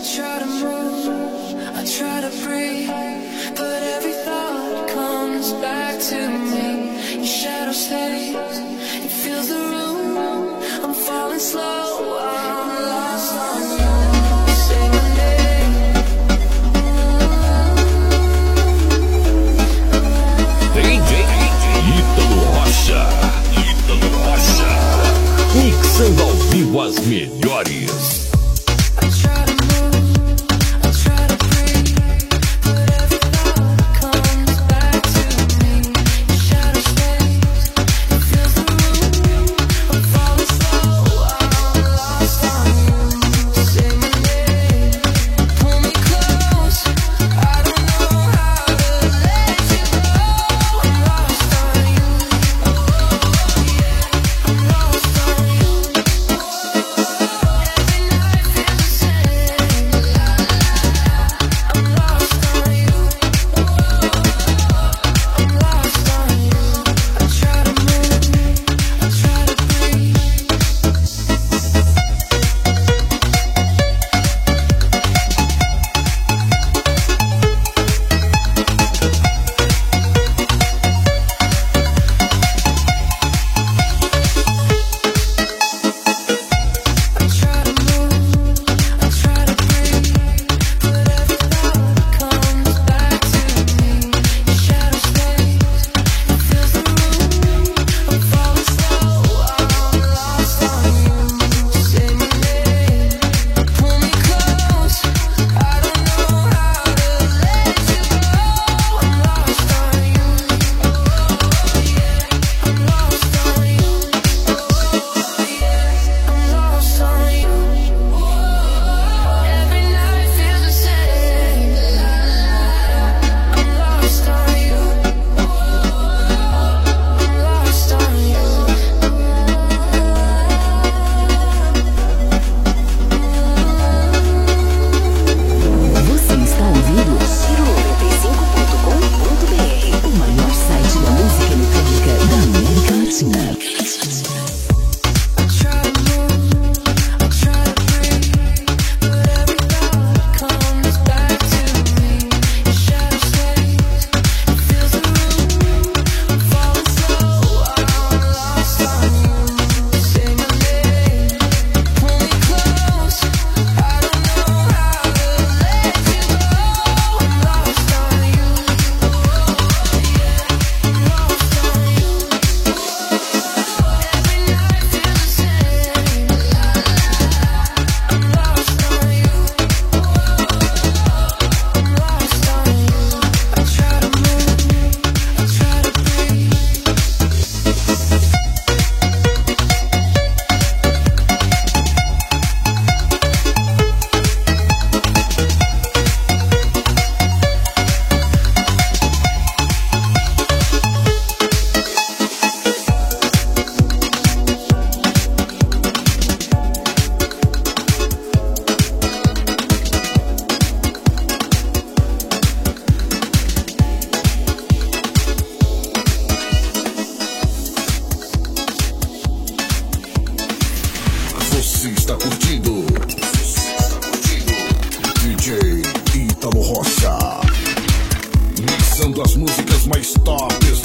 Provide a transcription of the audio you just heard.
try to move, I try to breathe, but every thought comes back to me. Your shadow stays, it fills the room. I'm falling slow, I'm lost on you. Say my name. DJ Ítalo Rocha, mixando ao vivo as melhores. Você está curtindo DJ Ítalo Rocha, mixando as músicas mais tops